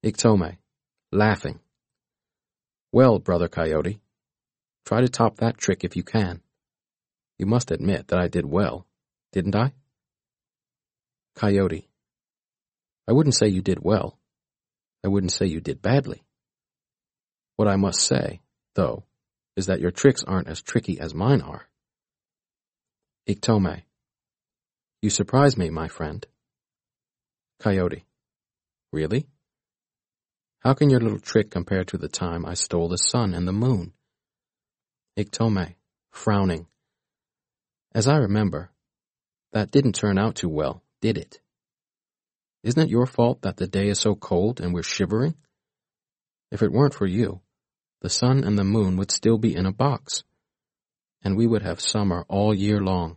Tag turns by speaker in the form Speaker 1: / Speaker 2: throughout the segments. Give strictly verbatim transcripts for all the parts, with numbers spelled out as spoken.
Speaker 1: Iktomi, laughing. Well, Brother Coyote, try to top that trick if you can. You must admit that I did well, didn't I? Coyote, I wouldn't say you did well. I wouldn't say you did badly. What I must say, though, is that your tricks aren't as tricky as mine are. Iktomi, you surprise me, my friend. Coyote, really? How can your little trick compare to the time I stole the sun and the moon? Iktomi, frowning. As I remember, that didn't turn out too well, did it? Isn't it your fault that the day is so cold and we're shivering? If it weren't for you, the sun and the moon would still be in a box, and we would have summer all year long.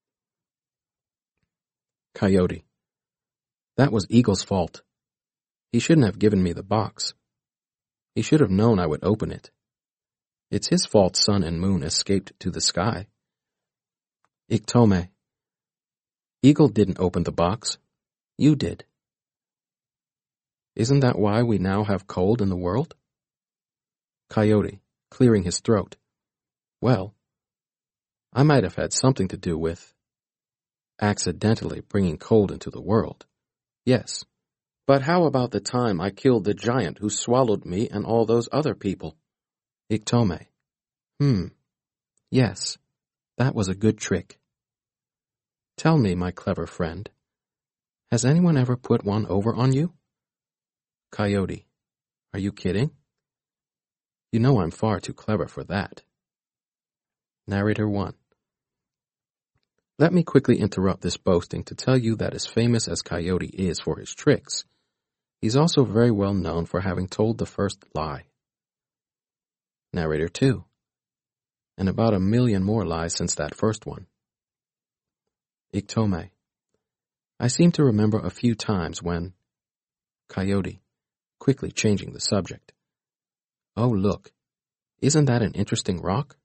Speaker 1: Coyote, that was Eagle's fault. He shouldn't have given me the box. He should have known I would open it. It's his fault sun and moon escaped to the sky. Iktomi, Eagle didn't open the box. You did. Isn't that why we now have cold in the world? Coyote, clearing his throat. Well, I might have had something to do with accidentally bringing cold into the world. Yes. But how about the time I killed the giant who swallowed me and all those other people? Iktomi. Hmm. Yes, that was a good trick. Tell me, my clever friend, has anyone ever put one over on you? Coyote. Are you kidding? You know I'm far too clever for that. Narrator one. Let me quickly interrupt this boasting to tell you that as famous as Coyote is for his tricks, he's also very well known for having told the first lie. Narrator two. And about a million more lies since that first one. Iktomi. I seem to remember a few times when... Coyote, quickly changing the subject. Oh, look, isn't that an interesting rock?